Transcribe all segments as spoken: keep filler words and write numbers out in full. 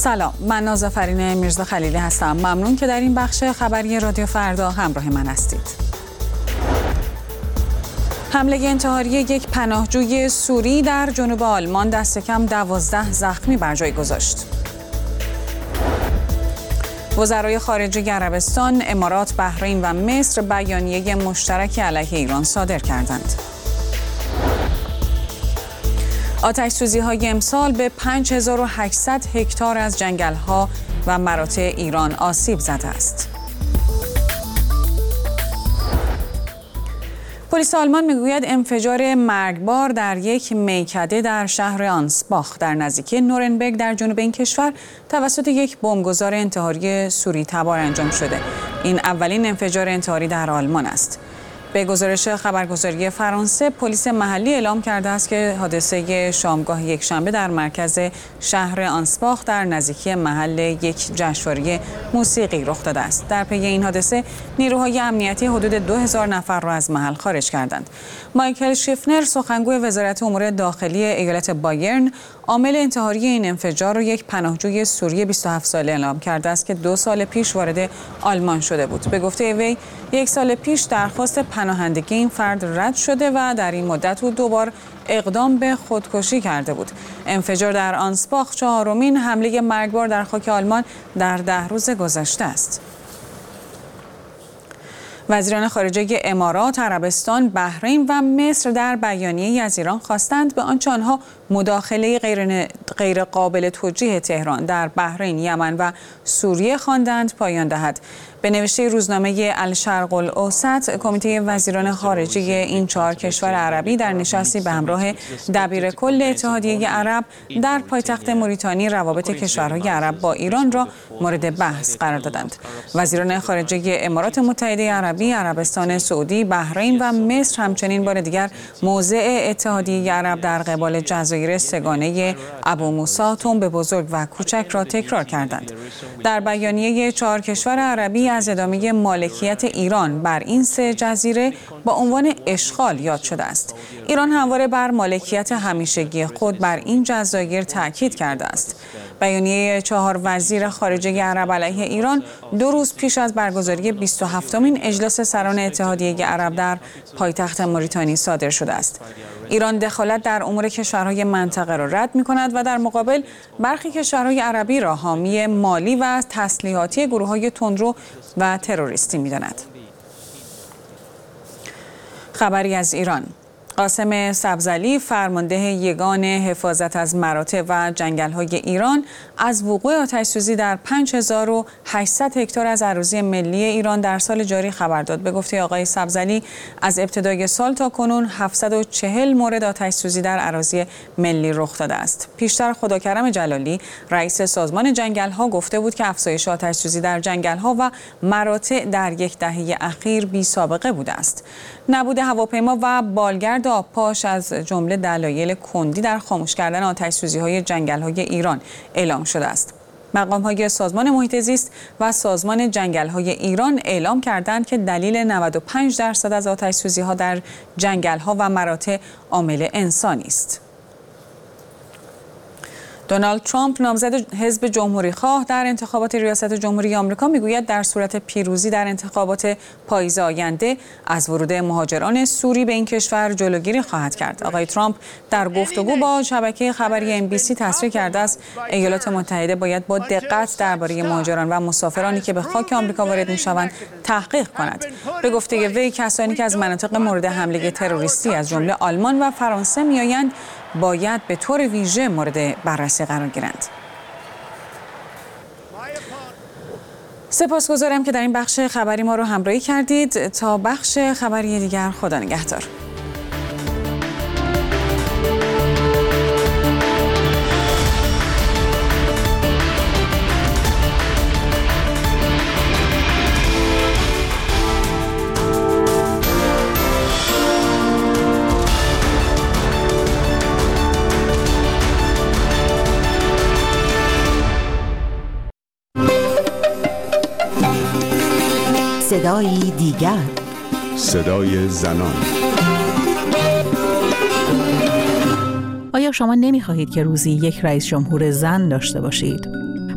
سلام، من نازافرین میرزا خلیلی هستم. ممنون که در این بخش خبری رادیو فردا همراه من هستید. حمله انتحاری یک پناهجوی سوری در جنوب آلمان دست کم دوازده زخمی بر جای گذاشت. وزرای خارجه عربستان، امارات، بحرین و مصر بیانیه مشترک علیه ایران صادر کردند. آتش‌سوزی‌های امسال به پنج هزار و هشتصد هکتار از جنگل‌ها و مراتع ایران آسیب زده است. پلیس آلمان میگوید انفجار مرگبار در یک میکده در شهر آنسباخ در نزدیکی نورنبرگ در جنوب این کشور توسط یک بمبگذار انتحاری سوری تبار انجام شده. این اولین انفجار انتحاری در آلمان است. به گزارش خبرگزاری فرانسه، پلیس محلی اعلام کرده است که حادثه شامگاه یکشنبه در مرکز شهر آنسباخ در نزدیکی محل یک جشنواره موسیقی رخ داده است. در پی این حادثه، نیروهای امنیتی حدود دو هزار نفر را از محل خارج کردند. مایکل شیفنر، سخنگوی وزارت امور داخلی ایالت بایرن، عامل انتحاری این انفجار رو یک پناهجوی سوری بیست و هفت ساله اعلام کرده است که دو سال پیش وارد آلمان شده بود. به گفته وی، یک سال پیش درخواست پناهندگی این فرد رد شده و در این مدت او دوبار اقدام به خودکشی کرده بود. انفجار در آنسباخ چهارمین حمله مرگبار در خاک آلمان در ده روز گذشته است. وزیران خارجه امارات، عربستان، بحرین و مصر در بیانیه‌ای از ایران خواستند به آنچه آنها مداخله غیر غیر قابل توجیه تهران در بحرین، یمن و سوریه خواندند پایان دهد. به نوشته روزنامه الشرق الاوسط، کمیته وزیران خارجه این چهار کشور عربی در نشستی به همراه دبیر کل اتحادیه عرب در پایتخت موریتانی روابط کشورهای عرب با ایران را مورد بحث قرار دادند. وزیران خارجه امارات متحده عربی، عربستان سعودی، بحرین و مصر همچنین بار دیگر موضع اتحادیه عرب در قبال جزایر سگانه ابو موسی، تنب بزرگ و کوچک را تکرار کردند. در بیانیه چهار کشور عربی از ادامه مالکیت ایران بر این سه جزیره با عنوان اشغال یاد شده است. ایران همواره بر مالکیت همیشگی خود بر این جزایر تاکید کرده است. بیانیه چهار وزیر خارجه عرب علیه ایران دو روز پیش از برگزاری بیست و هفتمین اجلاس سران اتحادیه عرب در پایتخت موریتانی صادر شده است. ایران دخالت در امور کشورهای منطقه را رد می‌کند و در مقابل برخی کشورهای عربی را حامی مالی و تسلیحاتی گروه‌های تندرو و تروریستی می‌داند. خبری از ایران. قاسم سبزعلی، فرمانده یگان حفاظت از مراتع و جنگل‌های ایران، از وقوع آتش‌سوزی در پنج هزار و هشتصد هکتار از اراضی ملی ایران در سال جاری خبر داد. به گفته آقای سبزعلی، از ابتدای سال تا کنون هفتصد و چهل مورد آتش‌سوزی در اراضی ملی رخ داده است. پیشتر خداکرم جلالی، رئیس سازمان جنگل‌ها، گفته بود که افزایش آتش‌سوزی در جنگل‌ها و مراتع در یک دهه اخیر بی‌سابقه بوده است. نبود هواپیما و بالگرد آبپاش از جمله دلایل کندی در خاموش کردن آتش‌سوزی‌های جنگل‌های ایران اعلام شده است. مقام‌های سازمان محیط زیست و سازمان جنگل‌های ایران اعلام کردند که دلیل نود و پنج درصد از آتش‌سوزی‌ها در جنگل‌ها و مراتع عامل انسانی است. دونالد ترامپ، نامزد حزب جمهوری‌خواه در انتخابات ریاست جمهوری آمریکا، میگوید در صورت پیروزی در انتخابات پاییز آینده از ورود مهاجران سوری به این کشور جلوگیری خواهد کرد. آقای ترامپ در گفتگو با شبکه خبری ام بی سی تصریح کرده است ایالات متحده باید با دقت درباره مهاجران و مسافرانی که به خاک آمریکا وارد می‌شوند تحقیق کند. به گفته وی، کسانی که از مناطق مورد حمله تروریستی از جمله آلمان و فرانسه میآیند باید به طور ویژه مورد بررسی قرار گیرند. سپاسگزارم که در این بخش خبری ما رو همراهی کردید. تا بخش خبری دیگر، خدا نگهدار. صدای دیگر، صدای زنان. آیا شما نمی‌خواهید که روزی یک رئیس جمهور زن داشته باشید؟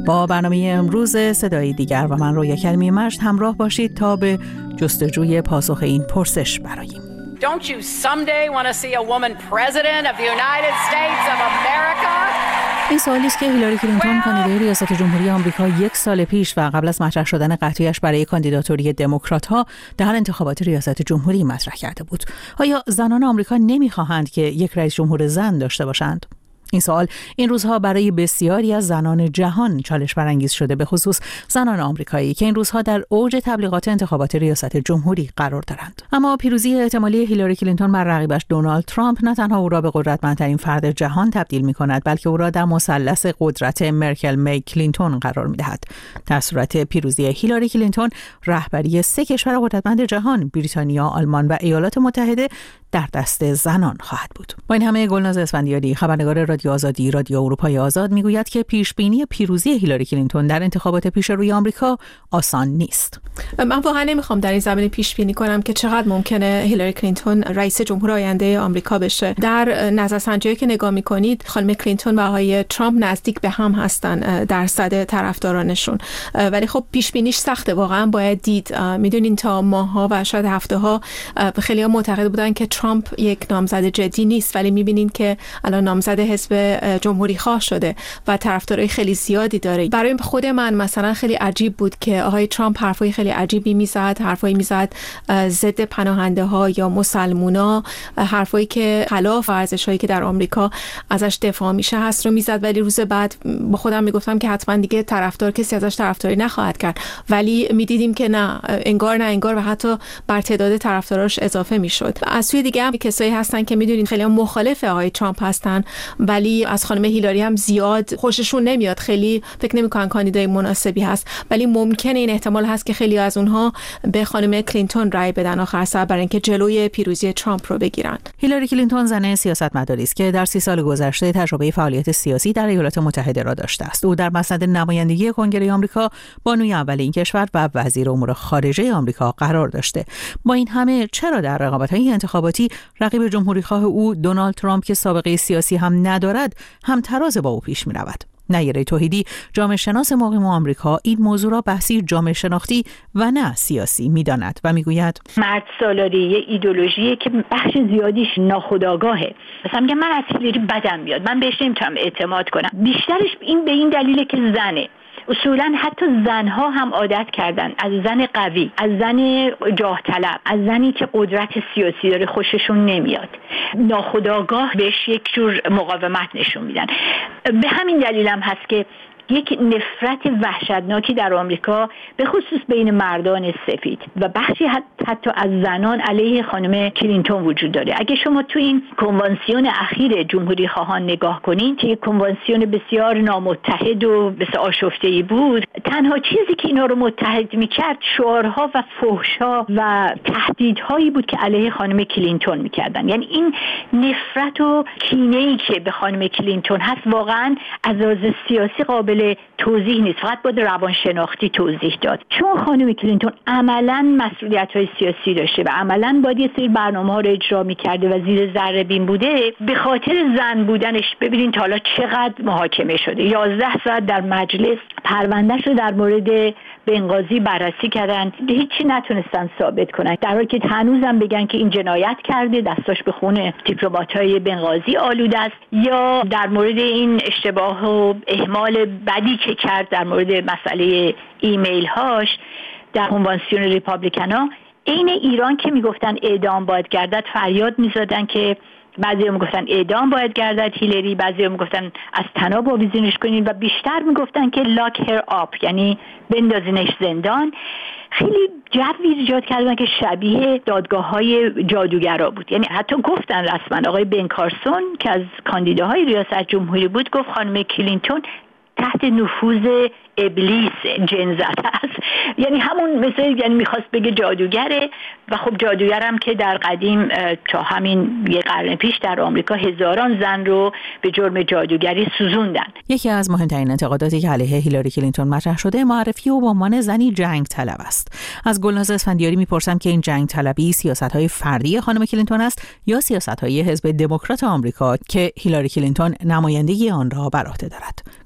با برنامه امروز صدای دیگر و من رویا کلمی مجد همراه باشید تا به جستجوی پاسخ این پرسش براییم. Don't you someday want to see a woman president of the United States of America? این سوالی است که هیلاری کلینتون کاندیدای ریاست جمهوری آمریکا یک سال پیش و قبل از مطرح شدن قطعیش برای کاندیداتوری دموکرات‌ها در انتخابات ریاست جمهوری مطرح کرده بود. آیا زنان آمریکا نمی‌خواهند که یک رئیس جمهور زن داشته باشند؟ این سوال این روزها برای بسیاری از زنان جهان چالش برانگیز شده، به خصوص زنان آمریکایی که این روزها در اوج تبلیغات انتخابات ریاست جمهوری قرار دارند. اما پیروزی احتمالی هیلاری کلینتون بر رقیبش دونالد ترامپ نه تنها او را به قدرتمندترین فرد جهان تبدیل می‌کند، بلکه او را در مثلث قدرت مرکل می کلینتون قرار می‌دهد. در صورت پیروزی هیلاری کلینتون، رهبری سه کشور قدرتمند جهان، بریتانیا، آلمان و ایالات متحده، در دست زنان خواهد بود. با این همه گلناز اسفندیاری، خبرنگار رادیو آزادی، رادیو اروپای آزاد، میگوید که پیشبینی پیروزی هیلاری کلینتون در انتخابات پیش روی آمریکا آسان نیست. من واقعا نمیخوام در این زمینه پیش بینی کنم که چقدر ممکنه هیلاری کلینتون رئیس جمهور آینده آمریکا بشه. در نظرسنجی که نگاه میکنید، خانم کلینتون و آقای ترامپ نزدیک به هم هستن درصد طرفدارانشون، ولی خب پیش بینیش سخته. واقعا باید دید. میدونین تا ماه‌ها و شاید هفته‌ها خیلی‌ها معتقد بودن که ترامپ یک نامزد جدی نیست، ولی میبینین که الان نامزد حزب جمهوری خواه شده و طرفدارای خیلی زیادی داره. برای خود من مثلا خیلی عجیب بود که آقای ترامپ حرفای خیلی عجیبی میزد، حرفایی میزد ضد پناهنده ها یا مسلمونا، حرفایی که خلاف ارزش‌هایی که در آمریکا ازش دفاع میشه هست رو میزد، ولی روز بعد با خودم میگفتم که حتما دیگه طرفدار کسی ازش طرفداری نخواهد کرد، ولی میدیدیم که نه، انگار نه انگار و حتی بر تعداد طرفداراش اضافه میشد. از سوی دیگه هم کسایی هستن که میدونین خیلی مخالف آقای ترامپ هستن، ولی از خانم هیلاری هم زیاد خوششون نمیاد، خیلی فکر نمی‌کنن کاندیدای مناسبی هست، ولی ممکنه این احتمال هست که خیلی از اونها به خانم کلینتون رای بدن آخر سر برای اینکه جلوی پیروزی ترامپ رو بگیرن. هیلاری کلینتون زن سیاستمداری است که در سی سال گذشته تجربه فعالیت سیاسی در ایالات متحده را داشته است. او در مسند نمایندگی کنگره آمریکا بانوی اول این کشور و وزیر امور خارجه آمریکا قرار داشته. با این همه چرا در رقابت‌های انتخاباتی رقیب جمهوریخواه او دونالد ترامپ که سابقه سیاسی هم ندارد هم تراز با او پیش می رود؟ نیره توحیدی، جامعه شناس مقیم آمریکا، این موضوع را بحثی جامعه شناختی و نه سیاسی می داند و می گوید مرد سالاری یه ایدئولوژیه که بخش زیادیش ناخودآگاهه. مثلا میگم من از هیلاری بدم میاد، من بهش نمیتونم اعتماد کنم. بیشترش این به این دلیله که زنه. اصولا حتی زنها هم عادت کردن از زن قوی، از زن جاه طلب، از زنی که قدرت سیاسی داره خوششون نمیاد. ناخودآگاه بهش یک جور مقاومت نشون میدن. به همین دلیل هم هست که یک نفرت وحشتناکی در آمریکا به خصوص بین مردان سفید و بخشی حتی از زنان علیه خانم کلینتون وجود داره. اگه شما تو این کنوانسیون اخیر جمهوری خواهان نگاه کنین که یک کنوانسیون بسیار نامتحد و بسیار آشفته‌ای بود، تنها چیزی که اینا رو متحد میکرد شعارها و فحش‌ها و تهدیدهایی بود که علیه خانم کلینتون میکردن. یعنی این نفرت و کینه‌ای که به خانم کلینتون هست واقعا از لحاظ سیاسی قابل توضیح نیست، فقط باید روانشناختی توضیح داد. چون خانم کلینتون عملاً مسئولیت‌های سیاسی داشته و عملاً باید یه سری برنامه‌ها رو اجرا می‌کرده و زیر ذره بین بوده، به خاطر زن بودنش ببینید حالا چقدر محاکمه شده. یازده ساعت در مجلس پروندهش رو در مورد بنغازی بررسی کردن، هیچی نتونستن ثابت کنن، در حالی که هنوزم بگن که این جنایت کرده، دستاش به خون دیپلمات‌های بنغازی آلوده است، یا در مورد این اشتباه و اهمال بدی که کرد در مورد مسئله ایمیل هاش در کنوانسیون ریپابلیکنا. این ایران که میگفتن اعدام باید گردد فریاد میزدن که بعضی هم میگفتن اعدام باید گردد هیلاری، بعضی هم میگفتن از طناب آویزونش کنین و بیشتر میگفتن که لاک هر آپ، یعنی بندازینش زندان. خیلی جوی ایجاد کردن که شبیه دادگاه‌های جادوگرا بود. یعنی حتی گفتن رسما آقای بن کارسون که از کاندیداهای ریاست جمهوری بود گفت خانم کلینتون تحت نفوذ ابلیس جن زده است. یعنی همون مثل یعنی میخواست بگه جادوگره و خب جادوگرم که در قدیم تا همین یه قرن پیش در آمریکا هزاران زن رو به جرم جادوگری سوزوندن. یکی از مهمترین انتقاداتی که علیه هیلاری کلینتون مطرح شده معرفی او به عنوان زنی جنگ طلب است. از گلناز اسفندیاری میپرسم که این جنگ طلبی سیاست‌های فردی خانم کلینتون است یا سیاست‌های حزب دموکرات آمریکا که هیلاری کلینتون نمایندگی آن را بر عهده دارد.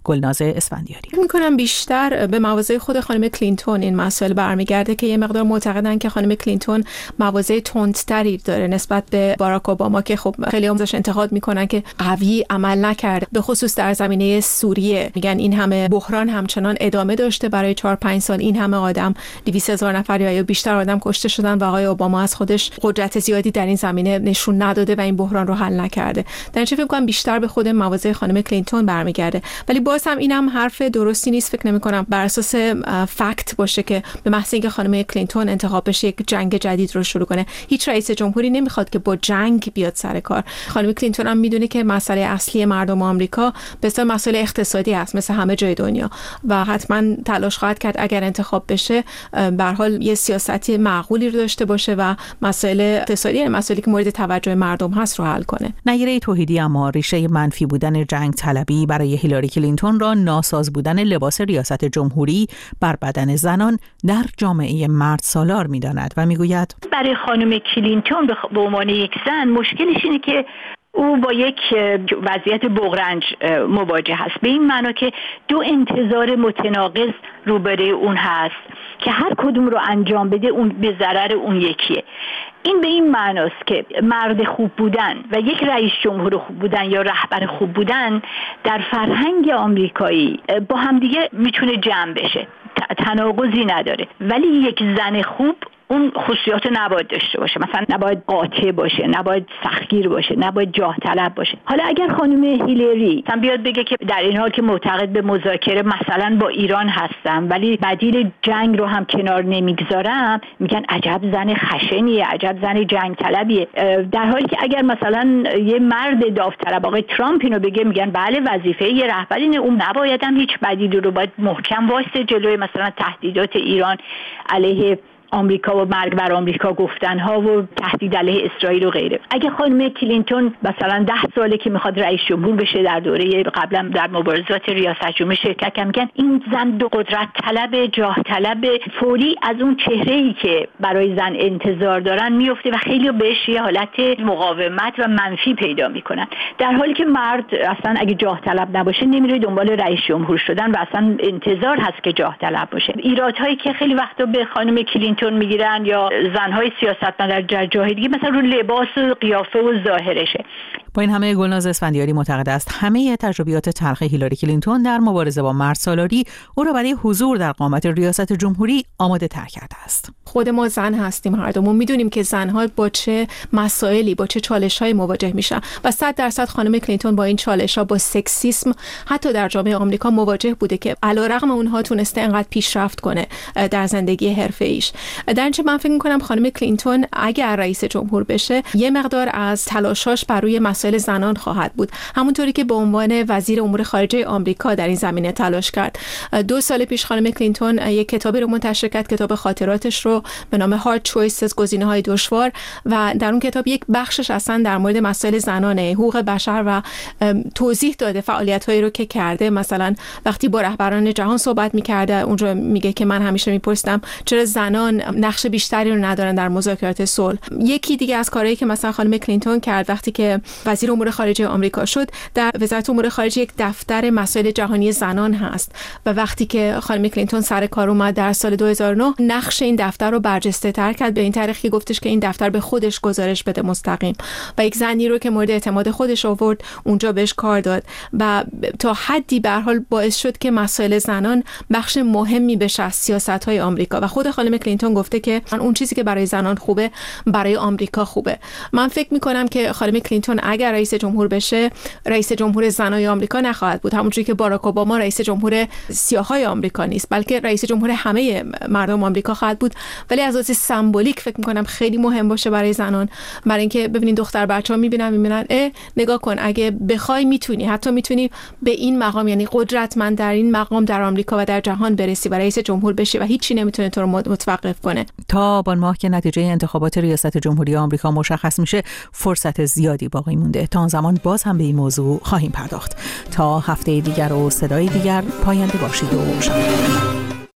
گلناز اسفندیاری. فکر می‌کنم بیشتر به مواضع خود خانم کلینتون این مسائل برمیگرده که یه مقدار معتقدن که خانم کلینتون مواضع تندتری داره نسبت به باراک اوباما که خب خیلی هم ازش انتقاد میکنن که قوی عمل نکرده، به خصوص در زمینه سوریه. میگن این همه بحران همچنان ادامه داشته برای چهار پنج سال، این همه آدم دویست هزار نفر یا بیشتر آدم کشته شدن و آقای اوباما از خودش قدرت زیادی در این زمینه نشون نداده و این بحران رو حل نکرده. در نتیجه فکر کنم بیشتر به خود مواضع خانم کلینتون برمیگرده. ولی باز هم اینم حرف درستی نیست، فکر نمی کنم بر اساس فکت باشه که به محض اینکه خانم کلینتون انتخاب بشه یک جنگ جدید رو شروع کنه. هیچ رئیس جمهوری نمیخواد که با جنگ بیاد سر کار. خانم کلینتون هم میدونه که مسئله اصلی مردم آمریکا بسیار مسئله اقتصادی است مثل همه جای دنیا و حتما تلاش خواهد کرد اگر انتخاب بشه به هر حال یه سیاستی معقولی رو داشته باشه و مسائل اقتصادی، یعنی مسائلی که مورد توجه مردم هست رو حل کنه. نیره توحیدی اما ریشه منفی بودن جنگ طلبی برای هیلاری کلینتون را ناساز بودن لباس ریاست جمهوری بر بدن زنان در جامعه مرد سالار می‌داند و میگوید برای خانم کلینتون به عنوان یک زن مشکلش اینه که او با یک وضعیت بغرنج مواجه هست، به این معنا که دو انتظار متناقض روبروی اون هست که هر کدوم رو انجام بده اون به ضرر اون یکیه. این به این معناست که مرد خوب بودن و یک رئیس جمهور خوب بودن یا رهبر خوب بودن در فرهنگ آمریکایی با همدیگه میتونه جمع بشه، تناقضی نداره. ولی یک زن خوب اون خصوصیات نباید داشته باشه، مثلا نباید قاطع باشه، نباید سختگیر باشه، نباید جاه طلب باشه. حالا اگر خانم هیلاری هم بیاد بگه که در این حال که معتقد به مذاکره مثلا با ایران هستم ولی بدیل جنگ رو هم کنار نمیگذارم، میگن عجب زن خشنیه، عجب زن جنگ طلبیه. در حالی که اگر مثلا یه مرد داوطلب آقای ترامپ اینو بگه، میگن بله وظیفه یه رهبر اینه، اون نباید هم هیچ بدیلی رو باید محکم وایسه جلوی مثلا تهدیدات ایران علیه آمریکا و مرگ بر آمریکا گفتنها و تهدید علیه اسرائیل و غیره. اگه خانم کلینتون مثلا ده ساله که میخواد رئیس جمهور بشه، در دوره قبلا در مبارزات ریاست جمهوری شرکت کرد، میگن این زن دو قدرت طلب، جاه طلب، فوری از اون چهره‌ای که برای زن انتظار دارن میفته و خیلی بهش یه حالت مقاومت و منفی پیدا میکنن، در حالی که مرد اصلا اگه جاه طلب نباشه نمیره دنبال رئیس جمهور شدن و اصلا انتظار هست که جاه طلب باشه. ایرادهایی که خیلی وقتا به خانم کلینتون میگیرن یا زنهای سیاستمدار در جاهای دیگه مثلا رو لباس و قیافه و ظاهرشه. با این همه گلناز اسفندیاری معتقد است همه تجربیات تلخ هیلاری کلینتون در مبارزه با مرد سالاری او را برای حضور در قامت ریاست جمهوری آماده تر کرده است. خود ما زن هستیم، هر دومون میدونیم که زنها با چه مسائلی، با چه چالش‌هایی مواجه میشن و صد درصد خانم کلینتون با این چالش‌ها، با سکسیسم حتی در جامعه آمریکا مواجه بوده که علیرغم اونها تونسته انقدر پیشرفت کنه در زندگی حرفه‌ایش. در نتیجه من فکر می‌کنم خانم کلینتون اگر رئیس جمهور بشه یه مقدار از تلاشاش بر روی مسائل زنان خواهد بود، همونطوری که به عنوان وزیر امور خارجه آمریکا در این زمینه تلاش کرد. دو سال پیش خانم کلینتون یک کتابی رو منتشر کرد، کتاب خاطراتش رو به نام Hard Choices، گزینه‌های دشوار، و در اون کتاب یک بخشش اصلا در مورد مسائل زنانه، حقوق بشر و توضیح داده فعالیت‌هایی رو که کرده. مثلا وقتی با رهبران جهان صحبت می‌کرده اونجا میگه که من همیشه می‌پرسیدم چرا زنان نقش بیشتری رو ندارن در مذاکرات صلح. یکی دیگه از کارهایی که مثلا خانم کلینتون کرد وقتی که وزیر امور خارجه آمریکا شد، در وزارت امور خارجه یک دفتر مسائل جهانی زنان هست و وقتی که خانم کلینتون سر کار اومد در سال دو هزار و نه نقش این دفتر رو برجسته تر کرد، به این طریق که گفتش که این دفتر به خودش گزارش بده مستقیم و یک زنی رو که مورد اعتماد خودش آورد اونجا بهش کار داد و تا حدی به هر حال باعث شد که مسائل زنان بخش مهمی بشه از سیاست‌های آمریکا و خود خانم کلینتون گفته که اون چیزی که برای زنان خوبه برای آمریکا خوبه. من فکر می‌کنم که خانم کلینتون اگر رئیس جمهور بشه رئیس جمهور زنای آمریکا نخواهد بود، همونجوری که باراک اوباما رئیس جمهور سیاهای آمریکا نیست، بلکه رئیس جمهور همه مردم آمریکا خواهد بود. ولی از لحاظ سمبولیک فکر می‌کنم خیلی مهم باشه برای زنان، برای اینکه ببینید دختر بچه‌ها می‌بینن می‌بینن اه نگاه کن اگه بخوای میتونی، حتی میتونی به این مقام، یعنی قدرتمند در این مقام در آمریکا و در جهان برسی و رئیس جمهور بشی و هیچی نمیتونه تو رو متوقف کنه. تا آبان ماه که نتیجه انتخابات ریاست جمهوری آمریکا مشخص میشه فرصت زیادی باقی مونده. تا آن زمان باز هم به این موضوع خواهیم پرداخت. تا هفته دیگر و صدای دیگر پاینده باشید و شاد.